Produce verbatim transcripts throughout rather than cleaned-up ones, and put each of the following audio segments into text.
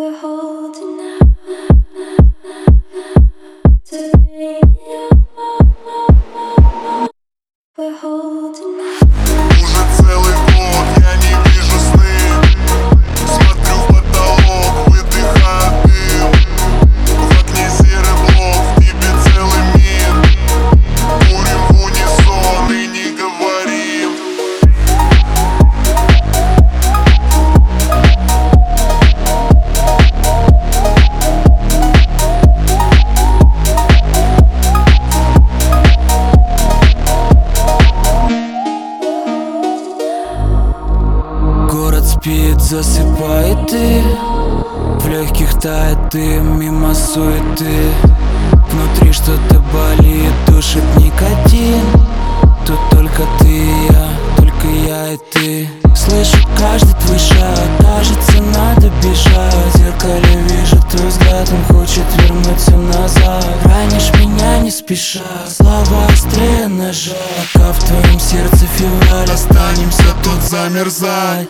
We're holding out to be. We're holding out. Уже целый год я не вижу сны. Смотрю в потолок, выдыхаю дым. В окне серый блок, в тебе целый мир. Курим в унисон и не говорим. Город спит, засыпает ты. В легких тает дым, мимо суеты. Внутри что-то болит, душит никотин. Тут только ты и я, только я и ты. Слышу каждый твой шаг, кажется, надо бежать. В зеркале вижу твой взгляд, он хочет вернуть все назад. Ранишь меня не спеша, слова острее ножа. Пока в твоем сердце февраль, останемся тут замерзать.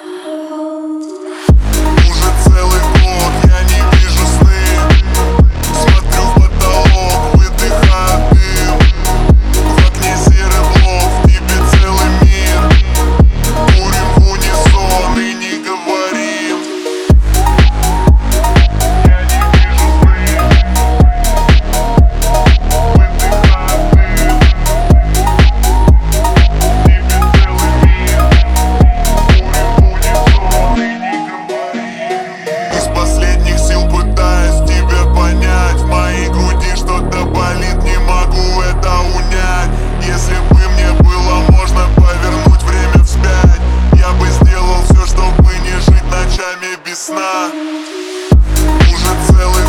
Уже целый год я не вижу сны. Смотрю в потолок, выдыхаю дым. В окне серый блок, в тебе целый мир. Курим в унисон и не говорим. Я не вижу сны. Выдыхаю дым. В тебе целый мир. Курим в унисон и не говорим. Из последних сил пытаюсь тебя понять. В моей груди что-то болит, не могу это унять. Если бы мне было можно повернуть время вспять, я бы сделал все, чтобы не жить ночами без сна. Уже целый